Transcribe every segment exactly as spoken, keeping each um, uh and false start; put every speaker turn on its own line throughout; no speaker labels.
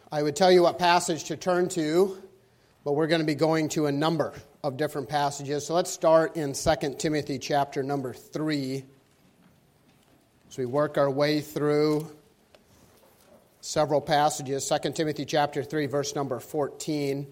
I would tell you what passage to turn to, but we're going to be going to a number of different passages. So let's start in Second Timothy chapter number three. As we work our way through several passages, Second Timothy chapter three, verse number fourteen.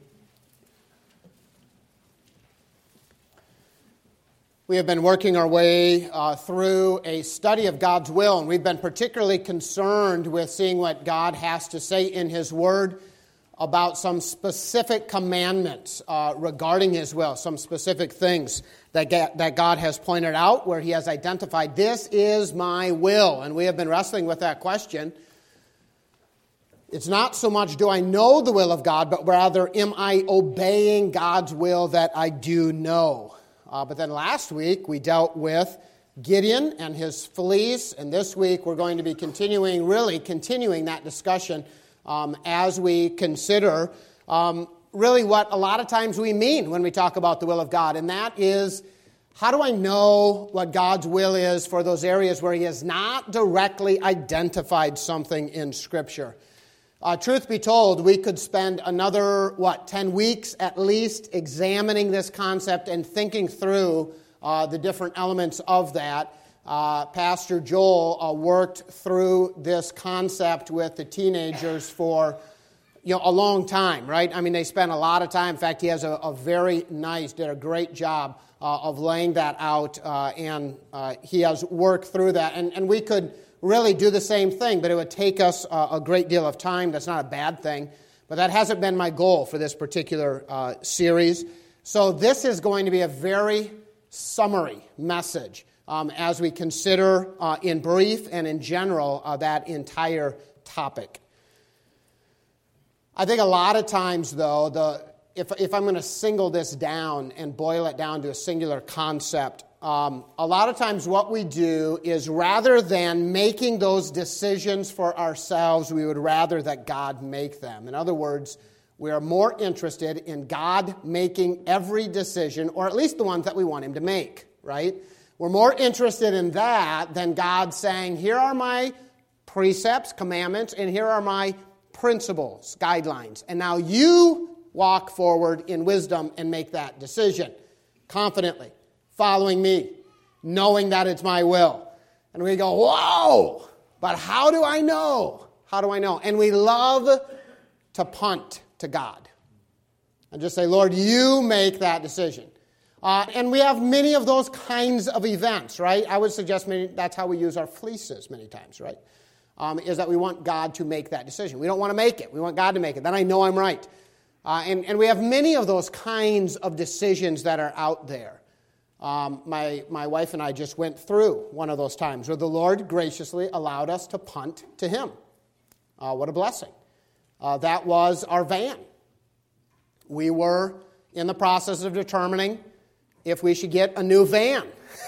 We have been working our way uh, through a study of God's will, and we've been particularly concerned with seeing what God has to say in His Word about some specific commandments uh, regarding His will, some specific things that, get, that God has pointed out where He has identified, this is my will. And we have been wrestling with that question. It's not so much do I know the will of God, but rather am I obeying God's will that I do know? Uh, but then last week we dealt with Gideon and his fleece, and this week we're going to be continuing, really continuing that discussion um, as we consider um, really what a lot of times we mean when we talk about the will of God, and that is, how do I know what God's will is for those areas where He has not directly identified something in Scripture? Uh, truth be told, we could spend another, what, ten weeks at least examining this concept and thinking through uh, the different elements of that. Uh, Pastor Joel uh, worked through this concept with the teenagers for you know, a long time, right? I mean, they spent a lot of time. In fact, he has a, a very nice, did a great job uh, of laying that out, uh, and uh, he has worked through that. And, and we could really do the same thing, but it would take us uh, a great deal of time. That's not a bad thing, but that hasn't been my goal for this particular uh, series. So this is going to be a very summary message um, as we consider uh, in brief and in general uh, that entire topic. I think a lot of times, though, the if, if I'm going to single this down and boil it down to a singular concept, Um, a lot of times what we do is rather than making those decisions for ourselves, we would rather that God make them. In other words, we are more interested in God making every decision, or at least the ones that we want Him to make, right? We're more interested in that than God saying, here are my precepts, commandments, and here are my principles, guidelines. And now you walk forward in wisdom and make that decision confidently, following me, knowing that it's my will. And we go, whoa, but how do I know? How do I know? And we love to punt to God and just say, Lord, you make that decision. Uh, and we have many of those kinds of events, right? I would suggest many, that's how we use our fleeces many times, right? Um, is that we want God to make that decision. We don't want to make it. We want God to make it. Then I know I'm right. Uh, and, and we have many of those kinds of decisions that are out there. Um, my, my wife and I just went through one of those times where the Lord graciously allowed us to punt to Him. Uh, what a blessing. Uh, that was our van. We were in the process of determining if we should get a new van.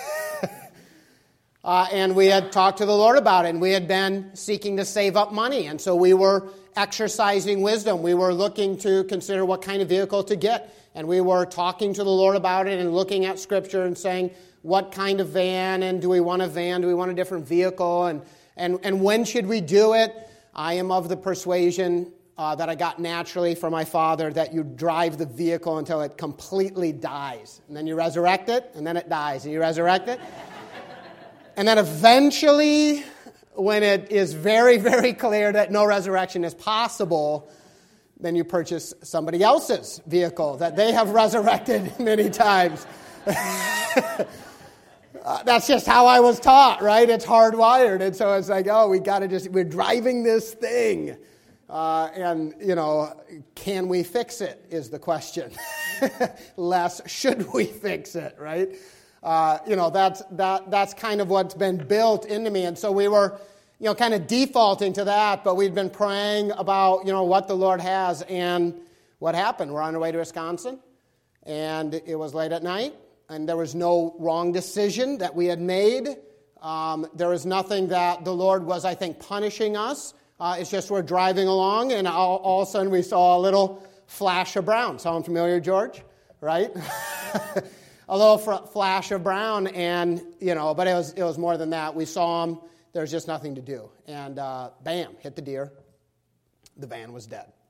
uh, and we had talked to the Lord about it, and we had been seeking to save up money. And so we were exercising wisdom. We were looking to consider what kind of vehicle to get. And we were talking to the Lord about it and looking at Scripture and saying, what kind of van, and do we want a van? Do we want a different vehicle? And and, and when should we do it? I am of the persuasion uh, that I got naturally from my father that you drive the vehicle until it completely dies. And then you resurrect it, and then it dies, and you resurrect it. And then eventually, when it is very, very clear that no resurrection is possible, then you purchase somebody else's vehicle that they have resurrected many times. uh, that's just how I was taught, right? It's hardwired. And so it's like, oh, we got to just, we're driving this thing. Uh, and, you know, can we fix it is the question. Less, should we fix it, right? Uh, you know, that's, that, that's kind of what's been built into me. And so we were, you know, kind of defaulting to that, but we'd been praying about, you know, what the Lord has, and what happened? We're on our way to Wisconsin, and it was late at night, and there was no wrong decision that we had made. Um, there was nothing that the Lord was, I think, punishing us. Uh, it's just we're driving along, and all, all of a sudden we saw a little flash of brown. Sound familiar, George? Right? A little fr- flash of brown, and, you know, but it was it was more than that. We saw him. There's just nothing to do. And uh, bam, hit the deer. The van was dead.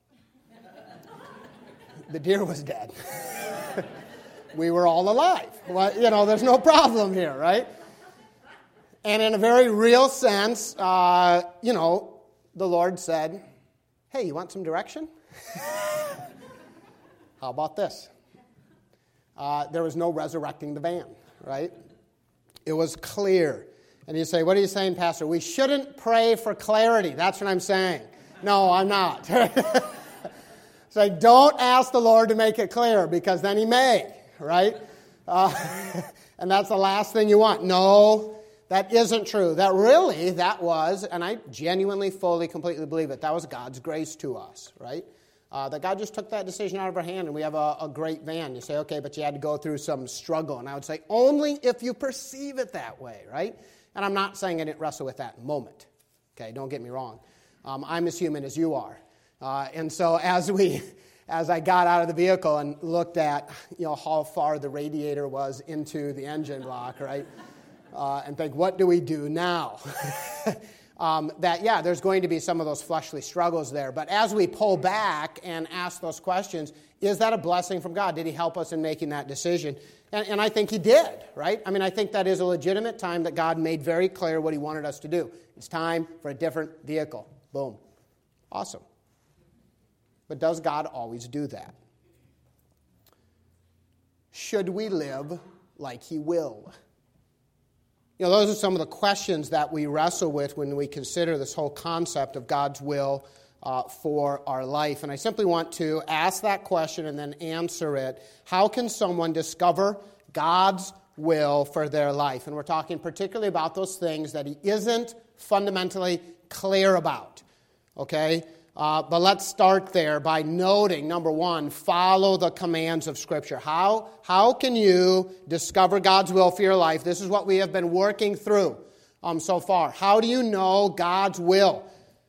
the deer was dead. We were all alive. Well, you know, there's no problem here, right? And in a very real sense, uh, you know, the Lord said, hey, you want some direction? How about this? Uh, there was no resurrecting the van, right? It was clear. And you say, what are you saying, Pastor? We shouldn't pray for clarity. That's what I'm saying. No, I'm not. So don't ask the Lord to make it clear, because then he may, right? Uh, and that's the last thing you want. No, that isn't true. That really, that was, and I genuinely, fully, completely believe it, that was God's grace to us, right? Uh, that God just took that decision out of our hand, and we have a, a great van. You say, okay, but you had to go through some struggle. And I would say, only if you perceive it that way, right? And I'm not saying I didn't wrestle with that moment. Okay, don't get me wrong. Um, I'm as human as you are. Uh, and so as we, as I got out of the vehicle and looked at, you know, how far the radiator was into the engine block, right? Uh, and think, what do we do now? um, that, yeah, there's going to be some of those fleshly struggles there. But as we pull back and ask those questions, is that a blessing from God? Did he help us in making that decision? And, and I think he did, right? I mean, I think that is a legitimate time that God made very clear what he wanted us to do. It's time for a different vehicle. Boom. Awesome. But does God always do that? Should we live like he will? You know, those are some of the questions that we wrestle with when we consider this whole concept of God's will uh, for our life. And I simply want to ask that question and then answer it. How can someone discover God's will for their life? And we're talking particularly about those things that he isn't fundamentally clear about. Okay? Uh, but let's start there by noting, number one, follow the commands of Scripture. How, how can you discover God's will for your life? This is what we have been working through um, so far. How do you know God's will?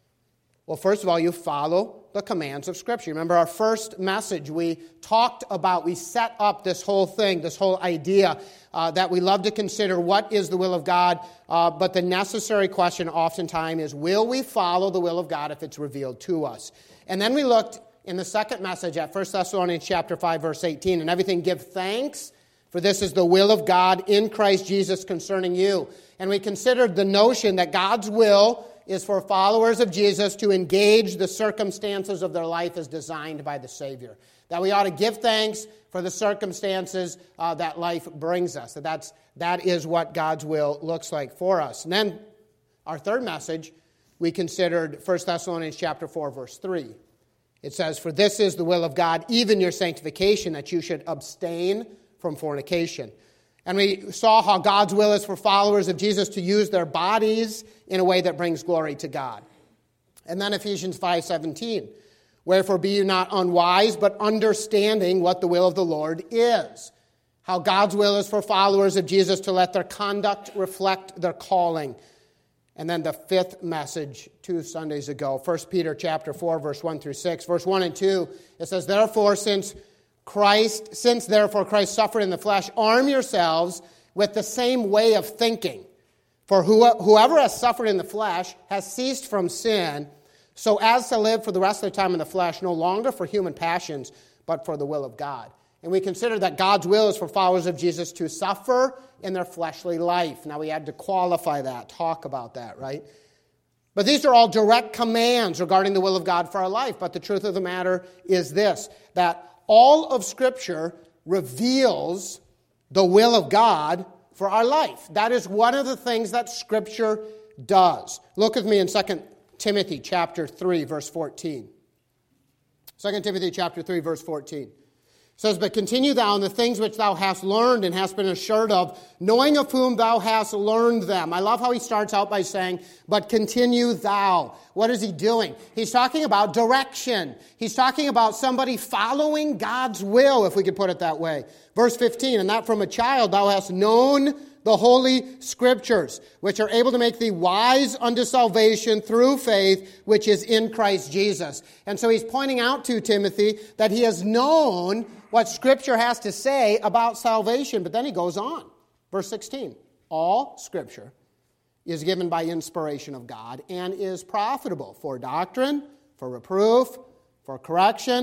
Well, first of all, you follow the commands of Scripture. Remember our first message, we talked about, we set up this whole thing, this whole idea uh, that we love to consider what is the will of God, uh, but the necessary question oftentimes is, will we follow the will of God if it's revealed to us? And then we looked in the second message at First Thessalonians chapter five, verse eighteen, and everything give thanks, for this is the will of God in Christ Jesus concerning you. And we considered the notion that God's will is for followers of Jesus to engage the circumstances of their life as designed by the Savior. That we ought to give thanks for the circumstances uh, that life brings us. That that's, that is what God's will looks like for us. And then our third message, we considered First Thessalonians chapter four, verse three. It says, for this is the will of God, even your sanctification, that you should abstain from fornication. And we saw how God's will is for followers of Jesus to use their bodies in a way that brings glory to God. And then Ephesians five seventeen, wherefore be you not unwise, but understanding what the will of the Lord is. How God's will is for followers of Jesus to let their conduct reflect their calling. And then the fifth message two Sundays ago, First Peter chapter four, verse one through six. Verse one and two, it says, therefore, since Christ, since therefore Christ suffered in the flesh, arm yourselves with the same way of thinking. For whoever has suffered in the flesh has ceased from sin, so as to live for the rest of the time in the flesh, no longer for human passions, but for the will of God. And we consider that God's will is for followers of Jesus to suffer in their fleshly life. Now we had to qualify that, talk about that, right? But these are all direct commands regarding the will of God for our life. But the truth of the matter is this, that all of Scripture reveals the will of God for our life. That is one of the things that Scripture does. Look with me in Second Timothy chapter three, verse fourteen. Second Timothy chapter three, verse fourteen. It says, but continue thou in the things which thou hast learned and hast been assured of, knowing of whom thou hast learned them. I love how he starts out by saying, but continue thou. What is he doing? He's talking about direction. He's talking about somebody following God's will, if we could put it that way. Verse fifteen, and that from a child thou hast known the holy Scriptures, which are able to make thee wise unto salvation through faith, which is in Christ Jesus. And so he's pointing out to Timothy that he has known what Scripture has to say about salvation. But then he goes on. Verse sixteen, all Scripture is given by inspiration of God and is profitable for doctrine, for reproof, for correction,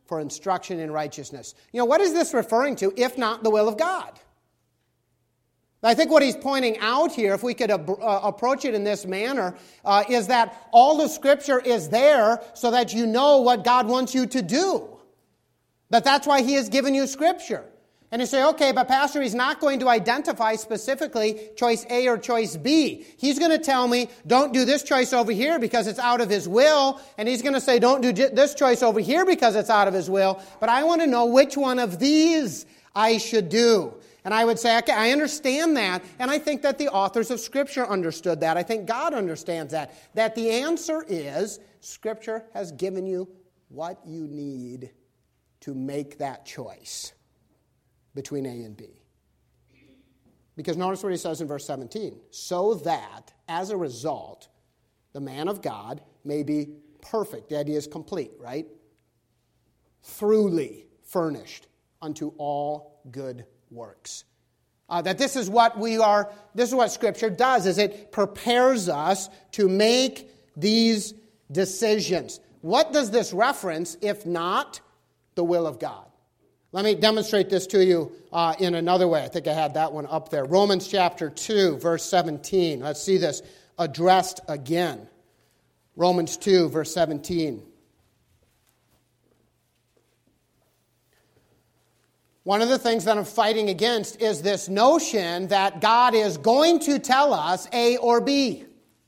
for instruction in righteousness. You know, what is this referring to, if not the will of God? I think what he's pointing out here, if we could ab- uh, approach it in this manner, uh, is that all the Scripture is there so that you know what God wants you to do. That that's why he has given you Scripture. And you say, okay, but Pastor, he's not going to identify specifically choice A or choice B. He's going to tell me, don't do this choice over here because it's out of his will. And he's going to say, don't do this choice over here because it's out of his will. But I want to know which one of these I should do. And I would say, okay, I understand that, and I think that the authors of Scripture understood that. I think God understands that. That the answer is, Scripture has given you what you need to make that choice between A and B. Because notice what he says in verse seventeen. So that, as a result, the man of God may be perfect. The idea is complete, right? Throughly furnished unto all good works. Uh, that this is what we are, this is what Scripture does, is it prepares us to make these decisions. What does this reference, if not the will of God? Let me demonstrate this to you uh, in another way. I think I had that one up there. Romans chapter two, verse seventeen. Let's see this addressed again. Romans two, verse seventeen. One of the things that I'm fighting against is this notion that God is going to tell us A or B.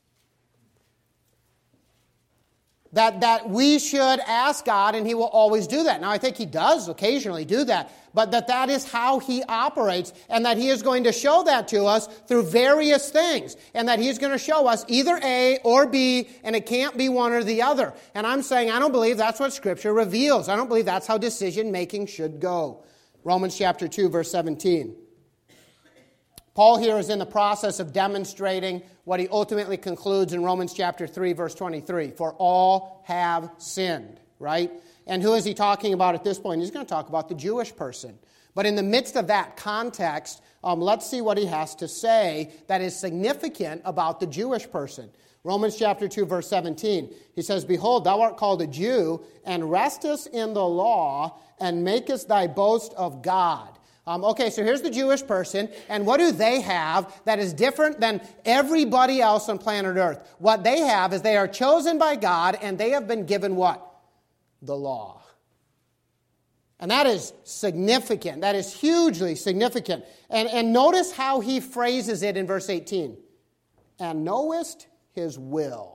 That, that we should ask God and he will always do that. Now, I think he does occasionally do that, but that that is how he operates and that he is going to show that to us through various things and that he's going to show us either A or B and it can't be one or the other. And I'm saying I don't believe that's what Scripture reveals. I don't believe that's how decision-making should go. Romans chapter two, verse seventeen. Paul here is in the process of demonstrating what he ultimately concludes in Romans chapter three, verse twenty-three. For all have sinned, right? And who is he talking about at this point? He's going to talk about the Jewish person. But in the midst of that context, um, let's see what he has to say that is significant about the Jewish person. Romans chapter two, verse seventeen. He says, Behold, thou art called a Jew, and restest in the law, and makest thy boast of God. Um, okay, so here's the Jewish person, and what do they have that is different than everybody else on planet Earth? What they have is they are chosen by God, and they have been given what? The law. And that is significant. That is hugely significant. And, and notice how he phrases it in verse eighteen. And knowest his will.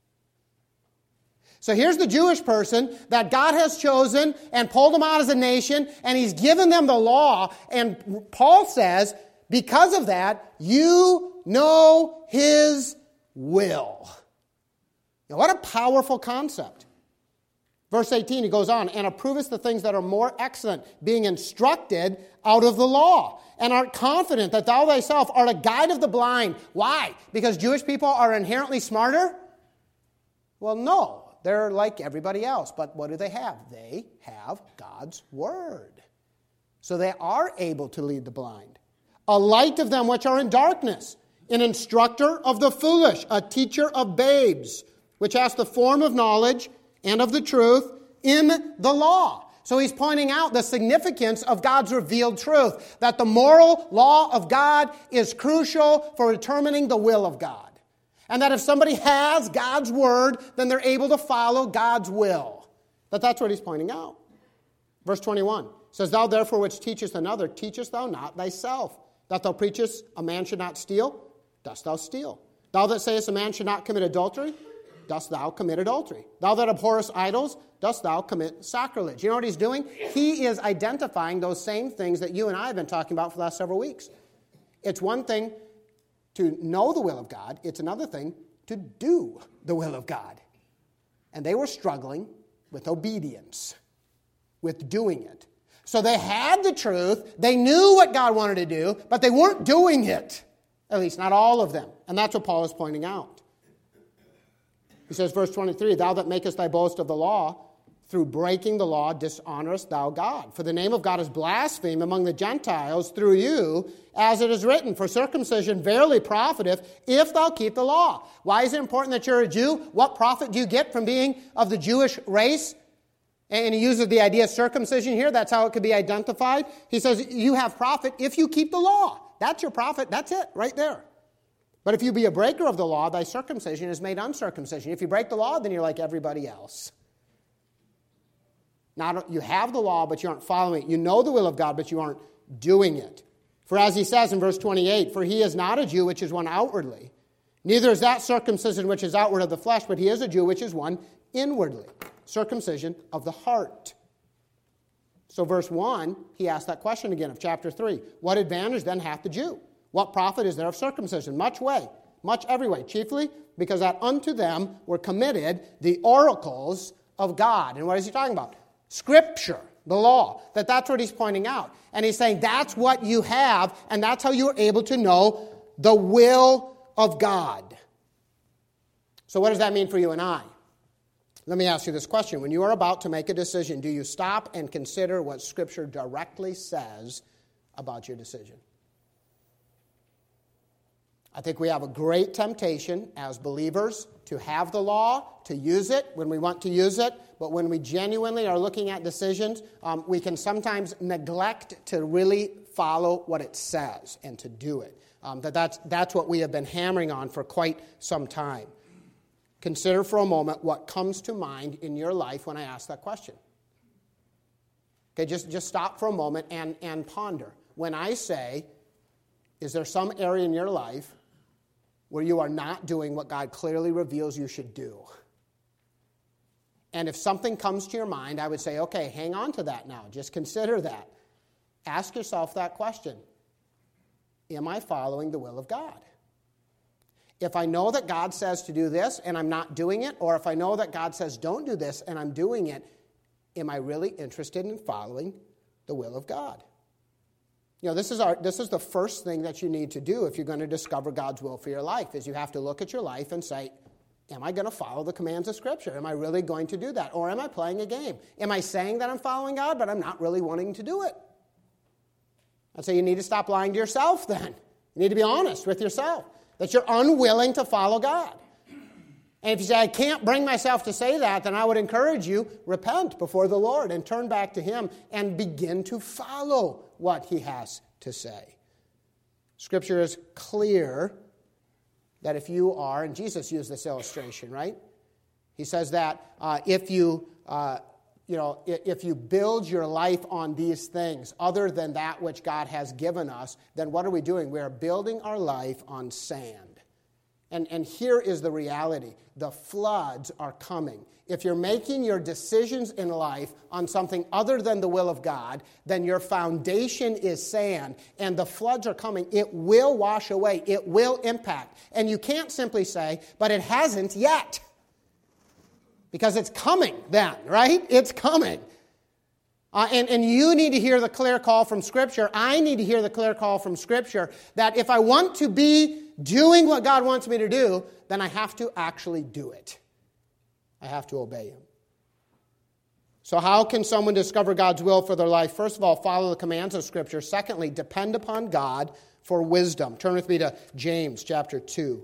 So here's the Jewish person that God has chosen and pulled them out as a nation, and he's given them the law. And Paul says, because of that, you know his will. Now, what a powerful concept. Verse eighteen, he goes on, and approvest the things that are more excellent, being instructed out of the law, and art confident that thou thyself art a guide of the blind. Why? Because Jewish people are inherently smarter? Well, no. They're like everybody else. But what do they have? They have God's Word. So they are able to lead the blind. A light of them which are in darkness, an instructor of the foolish, a teacher of babes, which has the form of knowledge and of the truth in the law. So he's pointing out the significance of God's revealed truth, that the moral law of God is crucial for determining the will of God. And that if somebody has God's Word, then they're able to follow God's will. That that's what he's pointing out. Verse twenty-one says, Thou therefore which teachest another, teachest thou not thyself? That thou preachest a man should not steal, dost thou steal? Thou that sayest a man should not commit adultery, dost thou commit adultery? Thou that abhorrest idols, dost thou commit sacrilege? You know what he's doing? He is identifying those same things that you and I have been talking about for the last several weeks. It's one thing to know the will of God, it's another thing to do the will of God. And they were struggling with obedience, with doing it. So they had the truth, they knew what God wanted to do, but they weren't doing it. At least not all of them. And that's what Paul is pointing out. He says, verse twenty-three, Thou that makest thy boast of the law, through breaking the law dishonorest thou God. For the name of God is blasphemed among the Gentiles through you, as it is written, For circumcision verily profiteth, if thou keep the law. Why is it important that you're a Jew? What profit do you get from being of the Jewish race? And he uses the idea of circumcision here. That's how it could be identified. He says, you have profit if you keep the law. That's your profit. That's it, right there. But if you be a breaker of the law, thy circumcision is made uncircumcision. If you break the law, then you're like everybody else. Not, you have the law, but you aren't following it. You know the will of God, but you aren't doing it. For as he says in verse twenty-eight, for he is not a Jew, which is one outwardly. Neither is that circumcision which is outward of the flesh, but he is a Jew, which is one inwardly. Circumcision of the heart. So verse one, he asked that question again of chapter three. What advantage then hath the Jew? What profit is there of circumcision? Much way, much every way, chiefly because that unto them were committed the oracles of God. And what is he talking about? Scripture, the law. That that's what he's pointing out. And he's saying that's what you have, and that's how you're able to know the will of God. So what does that mean for you and I? Let me ask you this question. When you are about to make a decision, do you stop and consider what Scripture directly says about your decision? I think we have a great temptation as believers to have the law, to use it when we want to use it, but when we genuinely are looking at decisions, um, we can sometimes neglect to really follow what it says and to do it. Um, that that's, that's what we have been hammering on for quite some time. Consider for a moment what comes to mind in your life when I ask that question. Okay, just, just stop for a moment and, and ponder. When I say, is there some area in your life where you are not doing what God clearly reveals you should do? And if something comes to your mind, I would say, okay, hang on to that now. Just consider that. Ask yourself that question. Am I following the will of God? If I know that God says to do this and I'm not doing it, or if I know that God says don't do this and I'm doing it, am I really interested in following the will of God? You know, this is our this is the first thing that you need to do if you're going to discover God's will for your life, is you have to look at your life and say, am I going to follow the commands of Scripture? Am I really going to do that? Or am I playing a game? Am I saying that I'm following God, but I'm not really wanting to do it? I'd say you need to stop lying to yourself then. You need to be honest with yourself, that you're unwilling to follow God. And if you say, I can't bring myself to say that, then I would encourage you, repent before the Lord and turn back to Him and begin to follow what He has to say. Scripture is clear that if you are, and Jesus used this illustration, right? He says that uh, if you, uh, you know, if you build your life on these things other than that which God has given us, then what are we doing? We are building our life on sand. And, and here is the reality. The floods are coming. If you're making your decisions in life on something other than the will of God, then your foundation is sand, and the floods are coming. It will wash away. It will impact. And you can't simply say, but it hasn't yet. Because it's coming then, right? It's coming. Uh, and, and you need to hear the clear call from Scripture. I need to hear the clear call from Scripture that if I want to be doing what God wants me to do, then I have to actually do it. I have to obey Him. So how can someone discover God's will for their life? First of all, follow the commands of Scripture. Secondly, depend upon God for wisdom. Turn with me to James chapter two.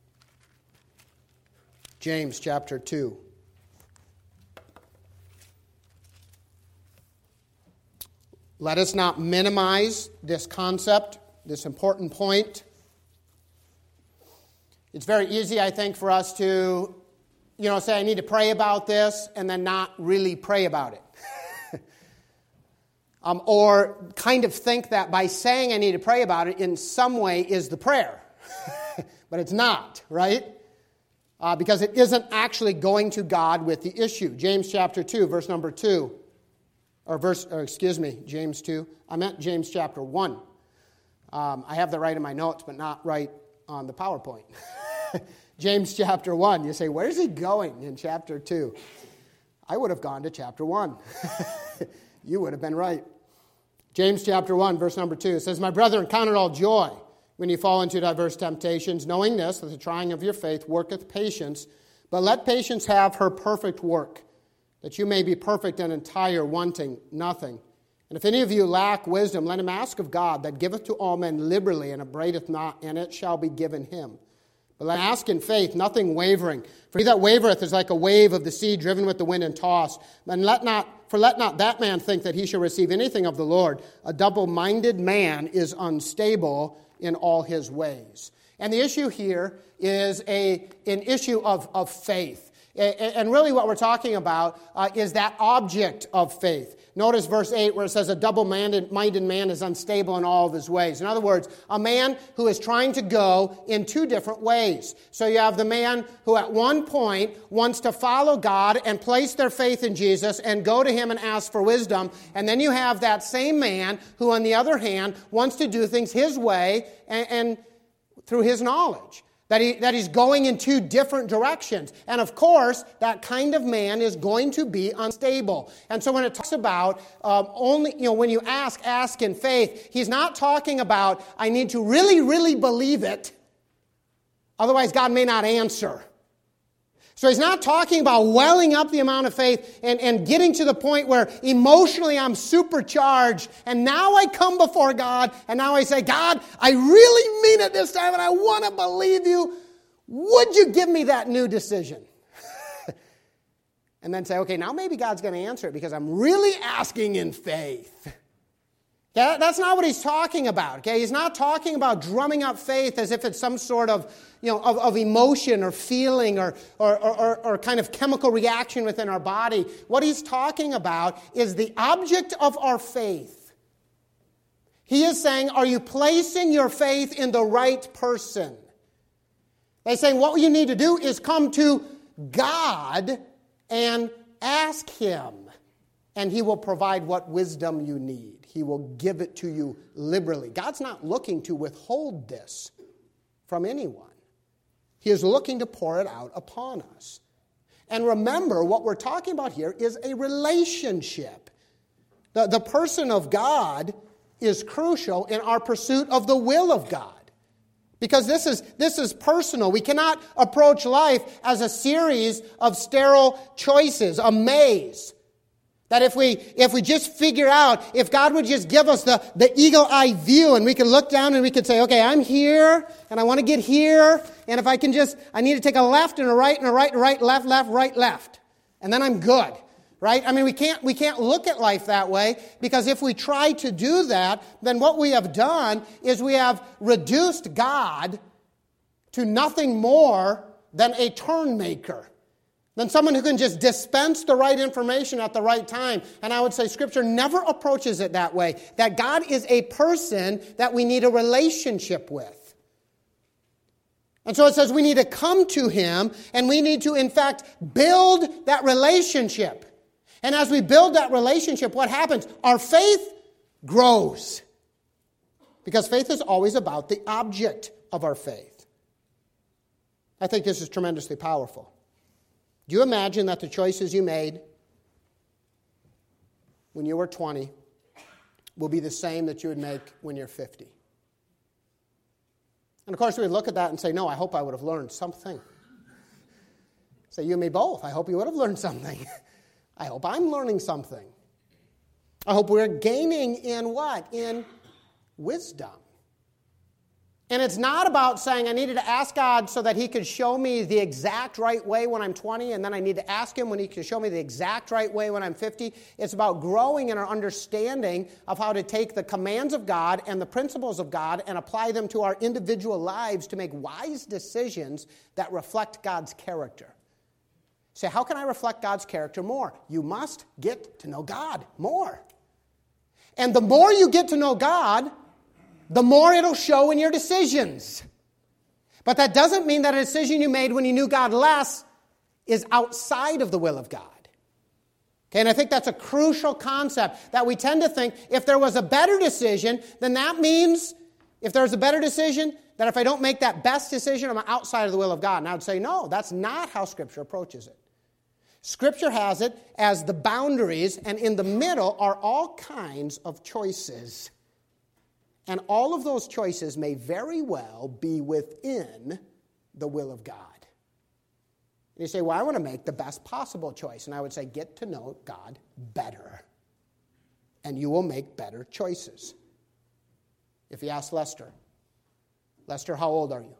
James chapter two. Let us not minimize this concept, this important point. It's very easy, I think, for us to, you know, say, I need to pray about this, and then not really pray about it. um, or kind of think that by saying I need to pray about it in some way is the prayer. But it's not, right? Uh, because it isn't actually going to God with the issue. James chapter two, verse number two. Or verse, or excuse me, James two. I meant James chapter one. Um, I have that right in my notes, but not right on the PowerPoint. James chapter one. You say, where's he going in chapter two? I would have gone to chapter one. You would have been right. James chapter one, verse number two. It says, my brethren, count it all joy when you fall into diverse temptations, knowing this, that the trying of your faith worketh patience. But let patience have her perfect work, that you may be perfect and entire, wanting nothing. And if any of you lack wisdom, let him ask of God, that giveth to all men liberally, and upbraideth not, and it shall be given him. But let him ask in faith, nothing wavering. For he that wavereth is like a wave of the sea, driven with the wind and tossed. And let not for let not that man think that he shall receive anything of the Lord. A double-minded man is unstable in all his ways. And the issue here is a, an issue of, of faith. And really what we're talking about uh, is that object of faith. Notice verse eight where it says a double-minded man is unstable in all of his ways. In other words, a man who is trying to go in two different ways. So you have the man who at one point wants to follow God and place their faith in Jesus and go to him and ask for wisdom. And then you have that same man who, on the other hand, wants to do things his way and, and through his knowledge. That, he, that he's going in two different directions. And of course, that kind of man is going to be unstable. And so when it talks about um, only, you know, when you ask, ask in faith, he's not talking about, I need to really, really believe it. Otherwise, God may not answer. So he's not talking about welling up the amount of faith and, and getting to the point where emotionally I'm supercharged and now I come before God and now I say, God, I really mean it this time and I want to believe you. Would you give me that new decision? And then say, okay, now maybe God's going to answer it because I'm really asking in faith. Yeah, that's not what he's talking about. Okay, he's not talking about drumming up faith as if it's some sort of, you know, of, of emotion or feeling or or, or or kind of chemical reaction within our body. What he's talking about is the object of our faith. He is saying, are you placing your faith in the right person? They're saying what you need to do is come to God and ask him, and he will provide what wisdom you need. He will give it to you liberally. God's not looking to withhold this from anyone. He is looking to pour it out upon us. And remember, what we're talking about here is a relationship. The, the person of God is crucial in our pursuit of the will of God. Because this is, this is personal. We cannot approach life as a series of sterile choices, a maze. That if we if we just figure out, if God would just give us the, the eagle-eye view and we can look down and we can say, okay, I'm here and I want to get here. And if I can just, I need to take a left and a right and a right and a right, left, left, right, left. And then I'm good, right? I mean, we can't we can't look at life that way because if we try to do that, then what we have done is we have reduced God to nothing more than a turn maker. Than someone who can just dispense the right information at the right time. And I would say Scripture never approaches it that way. That God is a person that we need a relationship with. And so it says we need to come to him and we need to, in fact, build that relationship. And as we build that relationship, what happens? Our faith grows. Because faith is always about the object of our faith. I think this is tremendously powerful. Do you imagine that the choices you made when you were twenty will be the same that you would make when you're fifty? And of course, we would look at that and say, no, I hope I would have learned something. Say, you and me both. I hope you would have learned something. I hope I'm learning something. I hope we're gaining in what? In wisdom. And it's not about saying I needed to ask God so that he could show me the exact right way when I'm twenty, and then I need to ask him when he can show me the exact right way when I'm fifty. It's about growing in our understanding of how to take the commands of God and the principles of God and apply them to our individual lives to make wise decisions that reflect God's character. Say, how can I reflect God's character more? You must get to know God more. And the more you get to know God, the more it'll show in your decisions. But that doesn't mean that a decision you made when you knew God less is outside of the will of God. Okay, and I think that's a crucial concept that we tend to think if there was a better decision, then that means if there's a better decision, that if I don't make that best decision, I'm outside of the will of God. And I would say, no, that's not how Scripture approaches it. Scripture has it as the boundaries, and in the middle are all kinds of choices. And all of those choices may very well be within the will of God. And you say, well, I want to make the best possible choice. And I would say, get to know God better. And you will make better choices. If you ask Lester, Lester, how old are you?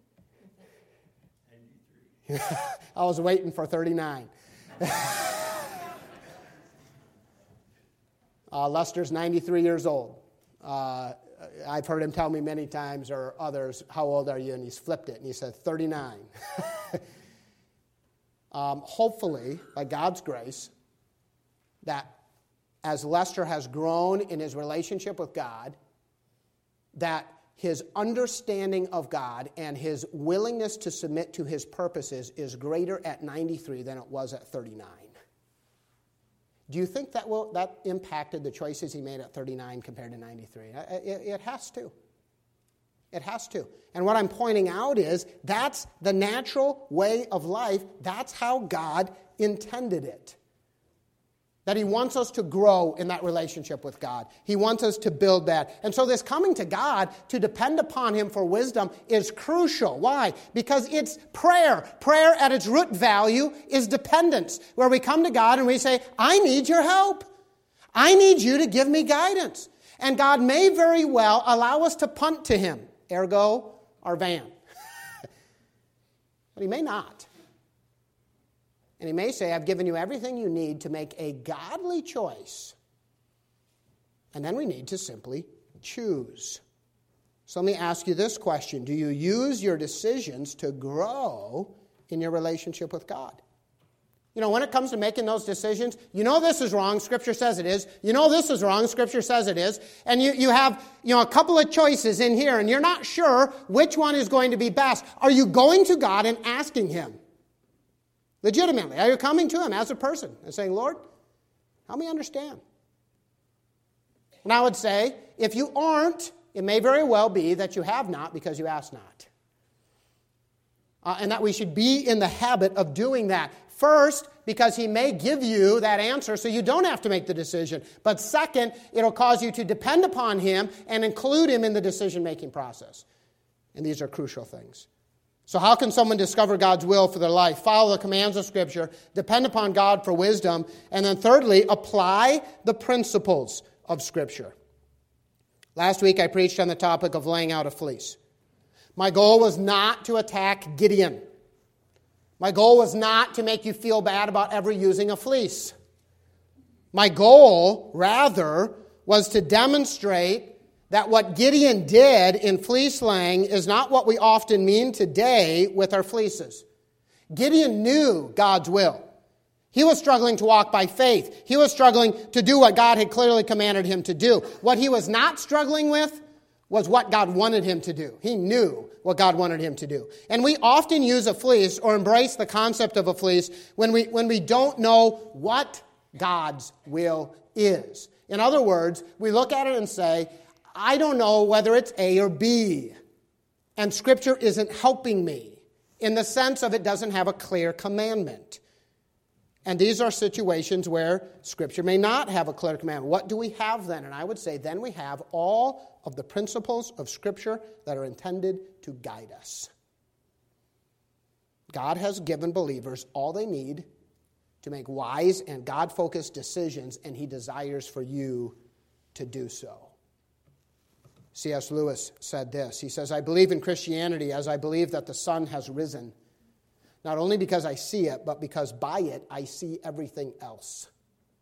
ninety-three. I was waiting for thirty-nine. Uh, Lester's ninety-three years old. Uh, I've heard him tell me many times, or others, how old are you? And he's flipped it, and he said, thirty-nine. um, hopefully, by God's grace, that as Lester has grown in his relationship with God, that his understanding of God and his willingness to submit to his purposes is greater at ninety-three than it was at thirty-nine. Do you think that will that impacted the choices he made at thirty-nine compared to ninety-three? It, it has to. It has to. And what I'm pointing out is that's the natural way of life. That's how God intended it. That he wants us to grow in that relationship with God. He wants us to build that. And so this coming to God to depend upon him for wisdom is crucial. Why? Because it's prayer. Prayer at its root value is dependence, where we come to God and we say, I need your help. I need you to give me guidance. And God may very well allow us to punt to him, ergo our van. But he may not. And he may say, I've given you everything you need to make a godly choice. And then we need to simply choose. So let me ask you this question. Do you use your decisions to grow in your relationship with God? You know, when it comes to making those decisions, you know this is wrong, Scripture says it is. You know this is wrong, Scripture says it is. And you, you have, you know, a couple of choices in here, and you're not sure which one is going to be best. Are you going to God and asking him? Legitimately, are you coming to him as a person and saying, Lord, help me understand? And I would say, if you aren't, it may very well be that you have not because you ask not. Uh, and that we should be in the habit of doing that. First, because he may give you that answer so you don't have to make the decision. But second, it'll cause you to depend upon him and include him in the decision-making process. And these are crucial things. So how can someone discover God's will for their life? Follow the commands of Scripture, depend upon God for wisdom, and then thirdly, apply the principles of Scripture. Last week I preached on the topic of laying out a fleece. My goal was not to attack Gideon. My goal was not to make you feel bad about ever using a fleece. My goal, rather, was to demonstrate that what Gideon did in fleece laying is not what we often mean today with our fleeces. Gideon knew God's will. He was struggling to walk by faith. He was struggling to do what God had clearly commanded him to do. What he was not struggling with was what God wanted him to do. He knew what God wanted him to do. And we often use a fleece or embrace the concept of a fleece when we, when we don't know what God's will is. In other words, we look at it and say, I don't know whether it's A or B. And Scripture isn't helping me in the sense of it doesn't have a clear commandment. And these are situations where Scripture may not have a clear commandment. What do we have then? And I would say then we have all of the principles of Scripture that are intended to guide us. God has given believers all they need to make wise and God-focused decisions, and he desires for you to do so. C S Lewis said this. He says, I believe in Christianity as I believe that the sun has risen, not only because I see it, but because by it I see everything else.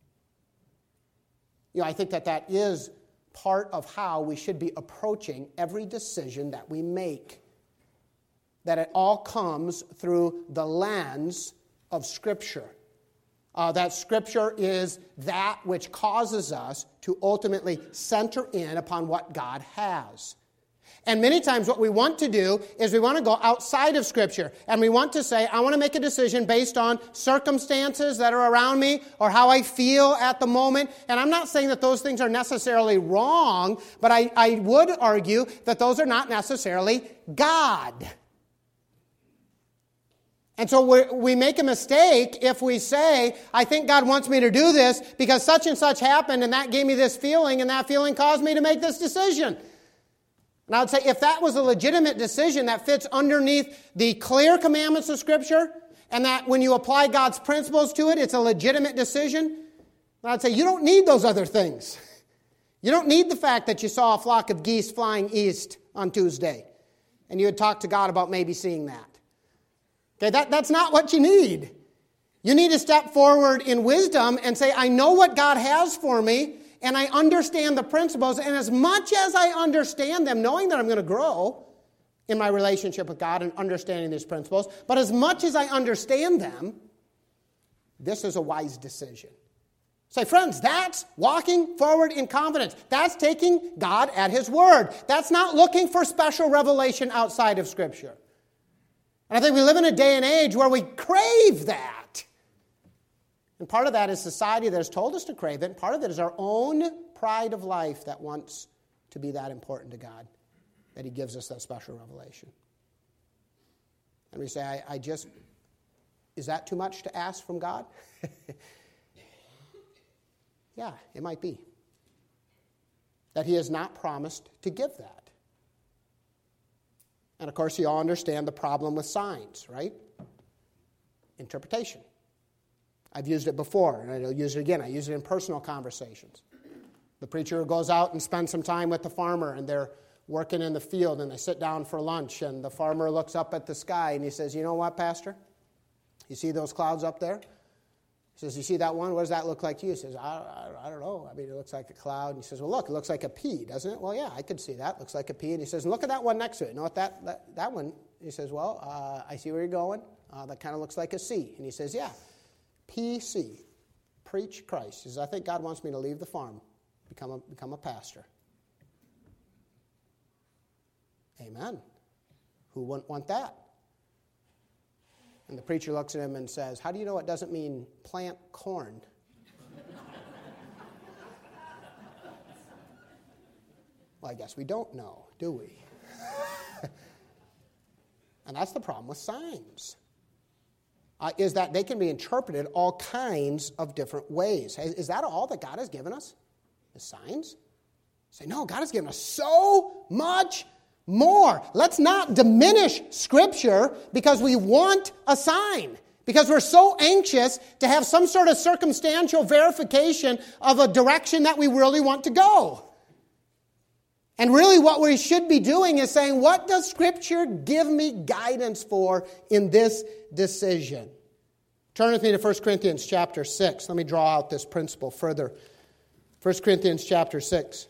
You know, I think that that is part of how we should be approaching every decision that we make. That it all comes through the lens of Scripture. Uh, that Scripture is that which causes us to ultimately center in upon what God has. And many times what we want to do is we want to go outside of Scripture. And we want to say, I want to make a decision based on circumstances that are around me or how I feel at the moment. And I'm not saying that those things are necessarily wrong, but I, I would argue that those are not necessarily God. And so we we make a mistake if we say, I think God wants me to do this because such and such happened and that gave me this feeling and that feeling caused me to make this decision. And I would say if that was a legitimate decision that fits underneath the clear commandments of Scripture and that when you apply God's principles to it, it's a legitimate decision, then I'd say you don't need those other things. You don't need the fact that you saw a flock of geese flying east on Tuesday and you had talked to God about maybe seeing that. Okay, that, that's not what you need. You need to step forward in wisdom and say, I know what God has for me, and I understand the principles, and as much as I understand them, knowing that I'm going to grow in my relationship with God and understanding these principles, but as much as I understand them, this is a wise decision. Say, friends, that's walking forward in confidence. That's taking God at His word. That's not looking for special revelation outside of Scripture. And I think we live in a day and age where we crave that. And part of that is society that has told us to crave it. And part of it is our own pride of life that wants to be that important to God, that He gives us that special revelation. And we say, I, I just, is that too much to ask from God? Yeah, it might be. That He has not promised to give that. And of course, you all understand the problem with signs, right? Interpretation. I've used it before, and I'll use it again. I use it in personal conversations. The preacher goes out and spends some time with the farmer, and they're working in the field, and they sit down for lunch, and the farmer looks up at the sky, and he says, you know what, Pastor? You see those clouds up there? He says, you see that one? What does that look like to you? He says, I, I, I don't know. I mean, it looks like a cloud. And he says, well, look, it looks like a pea, doesn't it? Well, yeah, I could see that. It looks like a pea. And he says, look at that one next to it. You know what that, that, that one? He says, well, uh, I see where you're going. Uh, that kind of looks like a C. And he says, yeah, P C, preach Christ. He says, I think God wants me to leave the farm, become a, become a pastor. Amen. Who wouldn't want that? And the preacher looks at him and says, how do you know it doesn't mean plant corn? Well, I guess we don't know, do we? And that's the problem with signs, uh, is that they can be interpreted all kinds of different ways. Is that all that God has given us, is signs? Say, no, God has given us so much more. Let's not diminish Scripture because we want a sign, because we're so anxious to have some sort of circumstantial verification of a direction that we really want to go. And really what we should be doing is saying, what does Scripture give me guidance for in this decision? Turn with me to First Corinthians chapter six. Let me draw out this principle further. First Corinthians chapter six.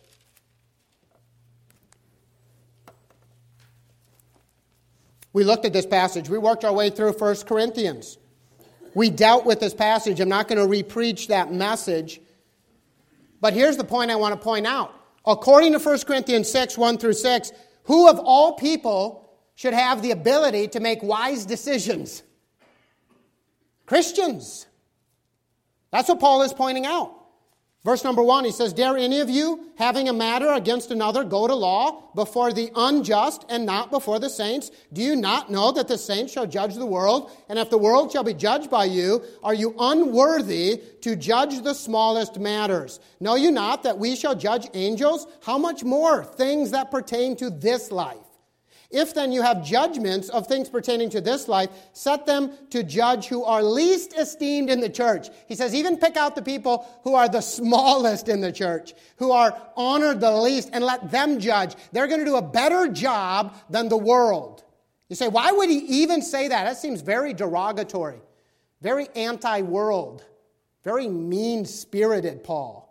We looked at this passage. We worked our way through First Corinthians. We dealt with this passage. I'm not going to re-preach that message. But here's the point I want to point out. According to First Corinthians six, one through six, who of all people should have the ability to make wise decisions? Christians. That's what Paul is pointing out. Verse number one, he says, dare any of you, having a matter against another, go to law before the unjust and not before the saints? Do you not know that the saints shall judge the world? And if the world shall be judged by you, are you unworthy to judge the smallest matters? Know you not that we shall judge angels? How much more things that pertain to this life? If then you have judgments of things pertaining to this life, set them to judge who are least esteemed in the church. He says, even pick out the people who are the smallest in the church, who are honored the least, and let them judge. They're going to do a better job than the world. You say, why would he even say that? That seems very derogatory, very anti-world, very mean-spirited, Paul.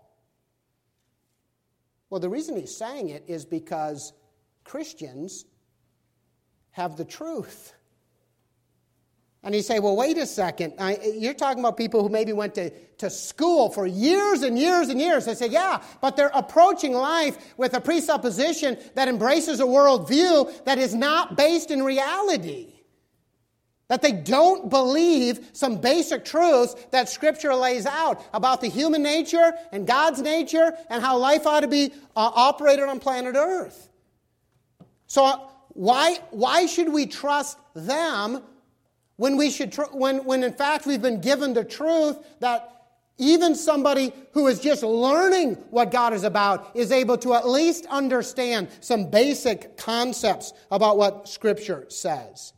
Well, the reason he's saying it is because Christians have the truth. And you say, well, wait a second. I, you're talking about people who maybe went to, to school for years and years and years. I say, yeah, but they're approaching life with a presupposition that embraces a worldview that is not based in reality. That they don't believe some basic truths that Scripture lays out about the human nature and God's nature and how life ought to be uh, operated on planet Earth. So, uh, Why, why should we trust them when we should tr- when, when in fact we've been given the truth that even somebody who is just learning what God is about is able to at least understand some basic concepts about what Scripture says?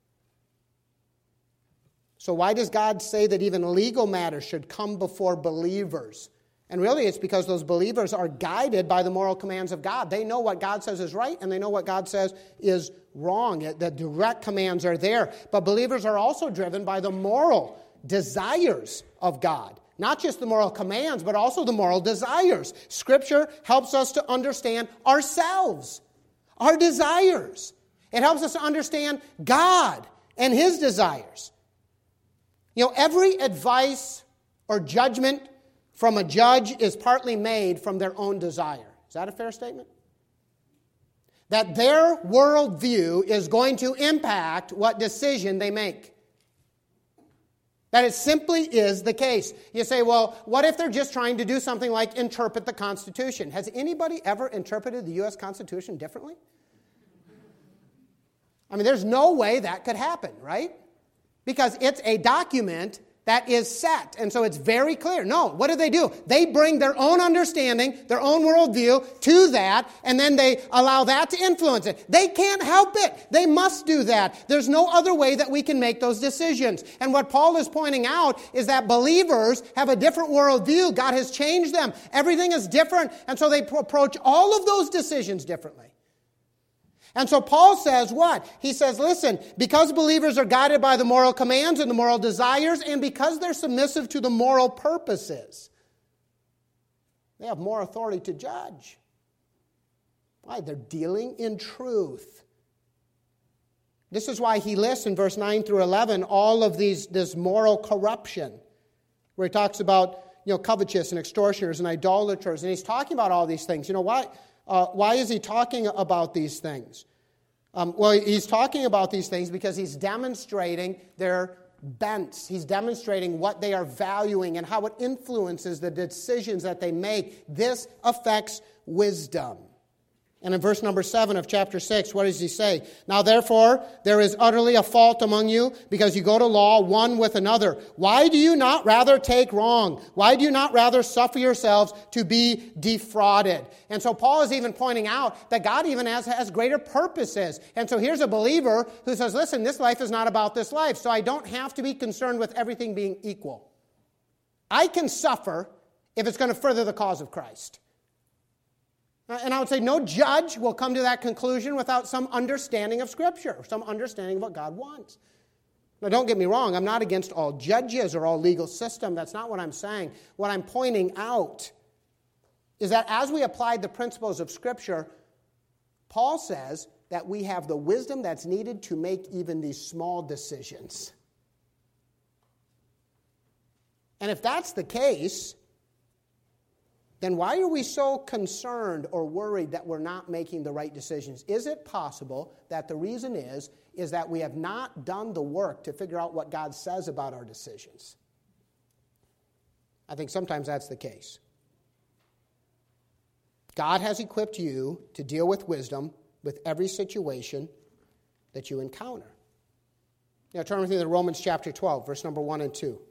So why does God say that even legal matters should come before believers? And really, it's because those believers are guided by the moral commands of God. They know what God says is right, and they know what God says is wrong. The direct commands are there. But believers are also driven by the moral desires of God. Not just the moral commands, but also the moral desires. Scripture helps us to understand ourselves, our desires. It helps us to understand God and His desires. You know, every advice or judgment from a judge is partly made from their own desire. Is that a fair statement? That their worldview is going to impact what decision they make. That it simply is the case. You say, well, what if they're just trying to do something like interpret the Constitution? Has anybody ever interpreted the U S Constitution differently? I mean, there's no way that could happen, right? Because it's a document that is set, and so it's very clear. No, what do they do? They bring their own understanding, their own worldview to that, and then they allow that to influence it. They can't help it. They must do that. There's no other way that we can make those decisions. And what Paul is pointing out is that believers have a different worldview. God has changed them. Everything is different, and so they approach all of those decisions differently. And so Paul says what? He says, listen, because believers are guided by the moral commands and the moral desires, and because they're submissive to the moral purposes, they have more authority to judge. Why? They're dealing in truth. This is why he lists in verse nine through eleven all of these this moral corruption, where he talks about, you know, covetous and extortioners and idolaters, and he's talking about all these things. You know, why? Uh, why is he talking about these things? Um, well, he's talking about these things because he's demonstrating their bents. He's demonstrating what they are valuing and how it influences the decisions that they make. This affects wisdom. And in verse number seven of chapter six, what does he say? Now therefore, there is utterly a fault among you, because you go to law one with another. Why do you not rather take wrong? Why do you not rather suffer yourselves to be defrauded? And so Paul is even pointing out that God even has, has greater purposes. And so here's a believer who says, listen, this life is not about this life, so I don't have to be concerned with everything being equal. I can suffer if it's going to further the cause of Christ. And I would say no judge will come to that conclusion without some understanding of Scripture, or some understanding of what God wants. Now, don't get me wrong. I'm not against all judges or all legal system. That's not what I'm saying. What I'm pointing out is that as we apply the principles of Scripture, Paul says that we have the wisdom that's needed to make even these small decisions. And if that's the case, then why are we so concerned or worried that we're not making the right decisions? Is it possible that the reason is, is that we have not done the work to figure out what God says about our decisions? I think sometimes that's the case. God has equipped you to deal with wisdom with every situation that you encounter. Now turn with me to Romans chapter twelve, verse number one and two.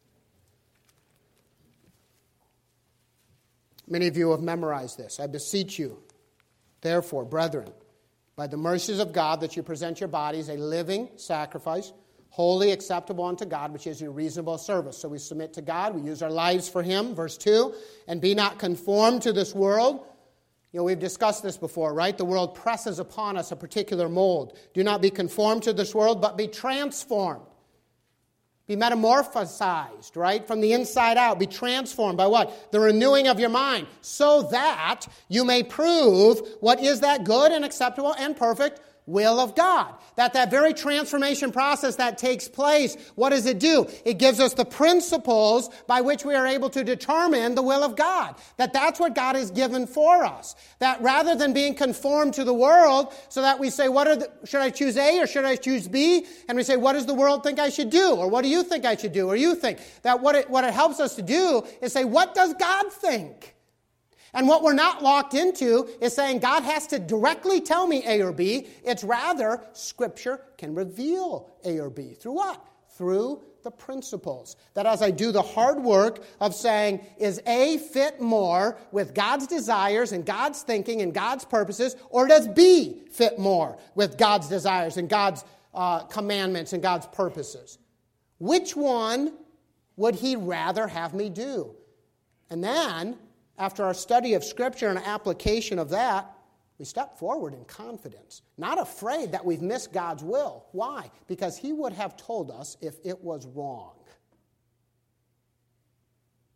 Many of you have memorized this. I beseech you, therefore, brethren, by the mercies of God, that you present your bodies a living sacrifice, wholly acceptable unto God, which is your reasonable service. So we submit to God. We use our lives for Him. Verse two, and be not conformed to this world. You know, we've discussed this before, right? The world presses upon us a particular mold. Do not be conformed to this world, but be transformed. Be metamorphosized, right? From the inside out. Be transformed by what? The renewing of your mind, so that you may prove what is that good and acceptable and perfect will of God. That that very transformation process that takes place, what does it do? It gives us the principles by which we are able to determine the will of God. That that's what God has given for us. That rather than being conformed to the world, so that we say, what are the, should I choose A or should I choose B? And we say, what does the world think I should do? Or what do you think I should do? Or you think? That what it, what it helps us to do is say, what does God think? And what we're not locked into is saying God has to directly tell me A or B. It's rather Scripture can reveal A or B. Through what? Through the principles. That as I do the hard work of saying, is A fit more with God's desires and God's thinking and God's purposes, or does B fit more with God's desires and God's uh, commandments and God's purposes? Which one would He rather have me do? And then, after our study of Scripture and application of that, we step forward in confidence, not afraid that we've missed God's will. Why? Because He would have told us if it was wrong.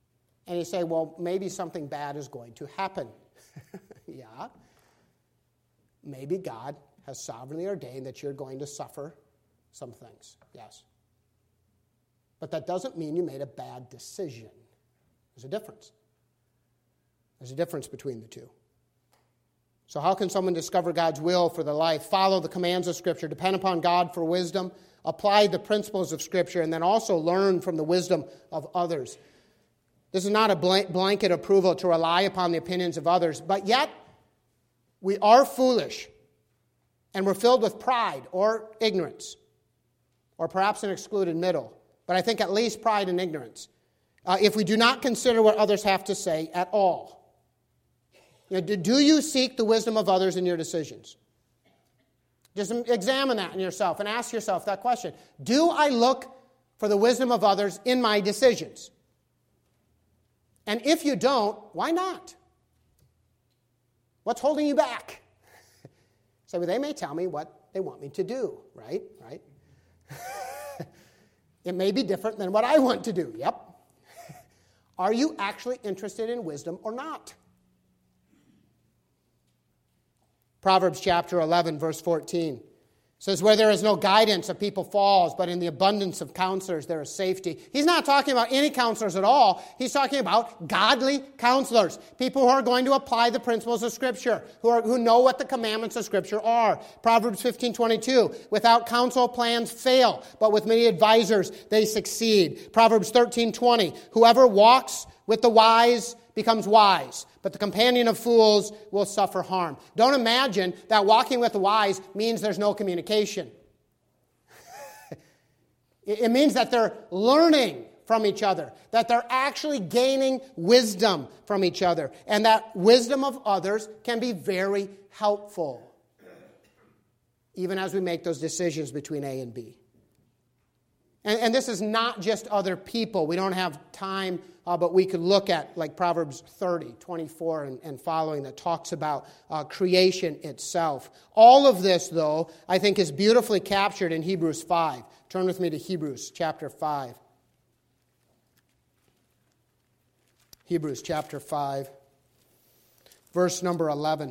And you say, well, maybe something bad is going to happen. Yeah. Maybe God has sovereignly ordained that you're going to suffer some things. Yes. But that doesn't mean you made a bad decision. There's a difference. There's a difference between the two. So how can someone discover God's will for their life? Follow the commands of Scripture. Depend upon God for wisdom. Apply the principles of Scripture. And then also learn from the wisdom of others. This is not a blanket approval to rely upon the opinions of others. But yet, we are foolish. And we're filled with pride or ignorance. Or perhaps an excluded middle. But I think at least pride and ignorance. Uh, if we do not consider what others have to say at all. You know, do you seek the wisdom of others in your decisions? Just examine that in yourself and ask yourself that question. Do I look for the wisdom of others in my decisions? And if you don't, why not? What's holding you back? So they may tell me what they want me to do, right? Right? It may be different than what I want to do. Yep. Are you actually interested in wisdom or not? Proverbs chapter eleven, verse fourteen says, where there is no guidance, a people falls, but in the abundance of counselors there is safety. He's not talking about any counselors at all. He's talking about godly counselors, people who are going to apply the principles of Scripture, who are who know what the commandments of Scripture are. Proverbs fifteen twenty-two, without counsel plans fail, but with many advisors they succeed. Proverbs thirteen twenty, whoever walks with the wise becomes wise, but the companion of fools will suffer harm. Don't imagine that walking with the wise means there's no communication. It means that they're learning from each other, that they're actually gaining wisdom from each other, and that wisdom of others can be very helpful, even as we make those decisions between A and B. And, and this is not just other people. We don't have time, uh, but we could look at like Proverbs thirty, twenty-four and, and following that talks about uh, creation itself. All of this, though, I think is beautifully captured in Hebrews five. Turn with me to Hebrews chapter five. Hebrews chapter five, verse number eleven.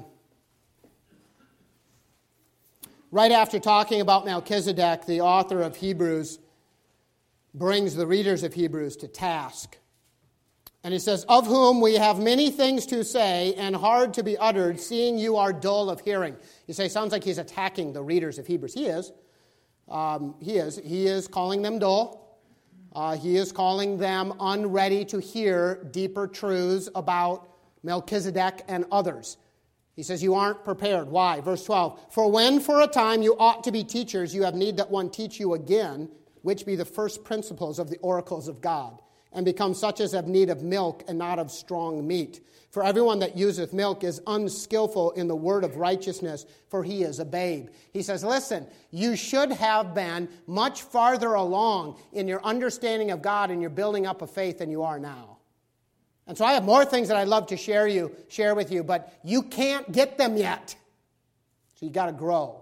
Right after talking about Melchizedek, the author of Hebrews brings the readers of Hebrews to task. And he says, of whom we have many things to say and hard to be uttered, seeing you are dull of hearing. You say, sounds like he's attacking the readers of Hebrews. He is. Um, he is. He is calling them dull. Uh, he is calling them unready to hear deeper truths about Melchizedek and others. He says, you aren't prepared. Why? Verse twelve, for when for a time you ought to be teachers, you have need that one teach you again, which be the first principles of the oracles of God, and become such as have need of milk and not of strong meat. For everyone that useth milk is unskillful in the word of righteousness, for he is a babe. He says, listen, you should have been much farther along in your understanding of God and your building up of faith than you are now. And so I have more things that I'd love to share you, share with you, but you can't get them yet. So you got to grow.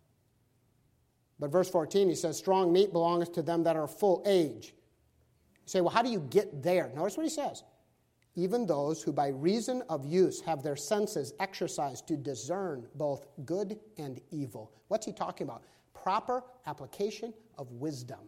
But verse fourteen, he says, strong meat belongeth to them that are full age. You say, well, how do you get there? Notice what he says. Even those who by reason of use have their senses exercised to discern both good and evil. What's he talking about? Proper application of wisdom.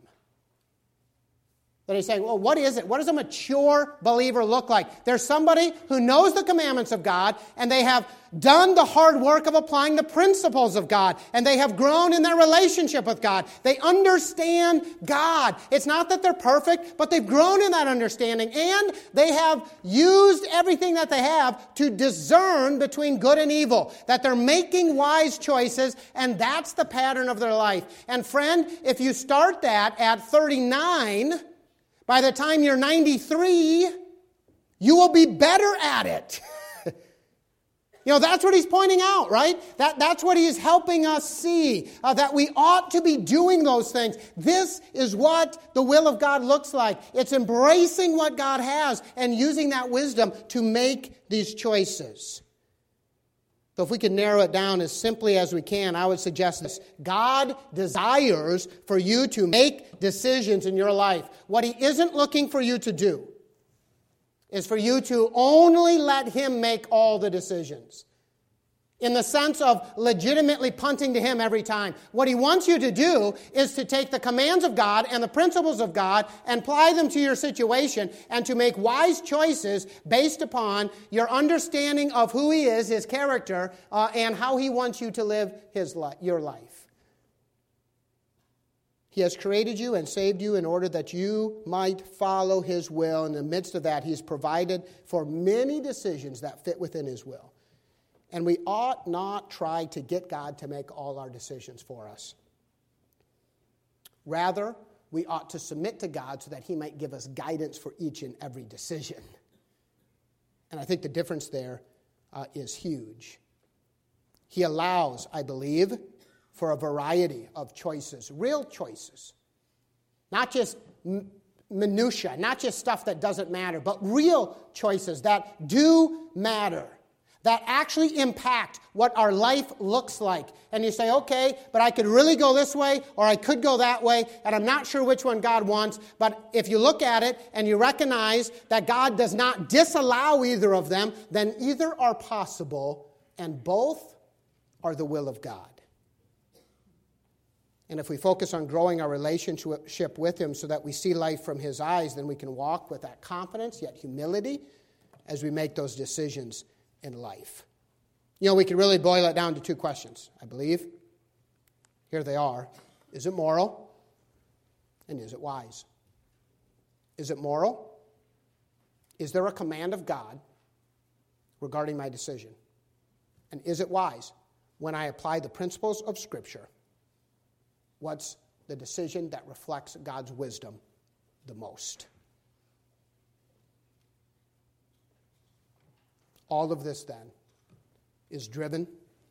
But he's saying, well, what is it? What does a mature believer look like? There's somebody who knows the commandments of God, and they have done the hard work of applying the principles of God, and they have grown in their relationship with God. They understand God. It's not that they're perfect, but they've grown in that understanding, and they have used everything that they have to discern between good and evil, that they're making wise choices, and that's the pattern of their life. And friend, if you start that at thirty-nine... by the time you're ninety-three, you will be better at it. You know, that's what he's pointing out, right? That, that's what he is helping us see, uh, that we ought to be doing those things. This is what the will of God looks like. It's embracing what God has and using that wisdom to make these choices. So if we could narrow it down as simply as we can, I would suggest this. God desires for you to make decisions in your life. What he isn't looking for you to do is for you to only let Him make all the decisions. In the sense of legitimately punting to Him every time. What He wants you to do is to take the commands of God and the principles of God and apply them to your situation and to make wise choices based upon your understanding of who He is, His character, uh, and how He wants you to live his li- your life. He has created you and saved you in order that you might follow His will. In the midst of that, He's provided for many decisions that fit within His will. And we ought not try to get God to make all our decisions for us. Rather, we ought to submit to God so that He might give us guidance for each and every decision. And I think the difference there uh, is huge. He allows, I believe, for a variety of choices, real choices. Not just m- minutia, not just stuff that doesn't matter, but real choices that do matter. That actually impact what our life looks like. And you say, okay, but I could really go this way or I could go that way, and I'm not sure which one God wants. But if you look at it and you recognize that God does not disallow either of them, then either are possible and both are the will of God. And if we focus on growing our relationship with Him so that we see life from His eyes, then we can walk with that confidence, yet humility, as we make those decisions in life. You know, we can really boil it down to two questions, I believe. Here they are. Is it moral? And is it wise? Is it moral? Is there a command of God regarding my decision? And is it wise? When I apply the principles of Scripture, what's the decision that reflects God's wisdom the most? All of this, then, is driven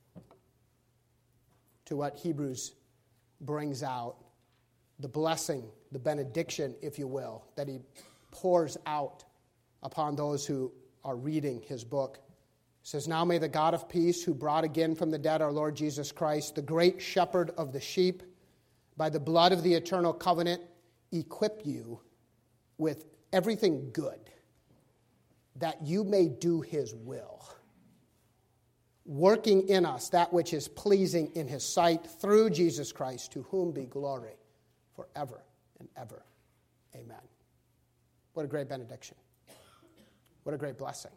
to what Hebrews brings out, the blessing, the benediction, if you will, that he pours out upon those who are reading his book. It says, "Now may the God of peace, who brought again from the dead our Lord Jesus Christ, the great shepherd of the sheep, by the blood of the eternal covenant, equip you with everything good, that you may do his will, working in us that which is pleasing in his sight through Jesus Christ, to whom be glory forever and ever. Amen." What a great benediction. What a great blessing.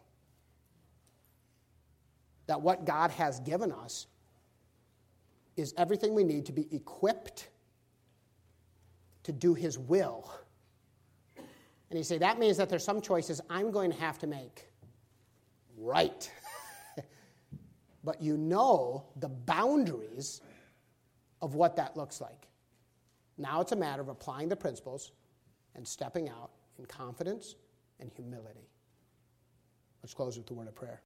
That what God has given us is everything we need to be equipped to do his will. And you say, that means that there's some choices I'm going to have to make. Right. But you know the boundaries of what that looks like. Now it's a matter of applying the principles and stepping out in confidence and humility. Let's close with the word of prayer.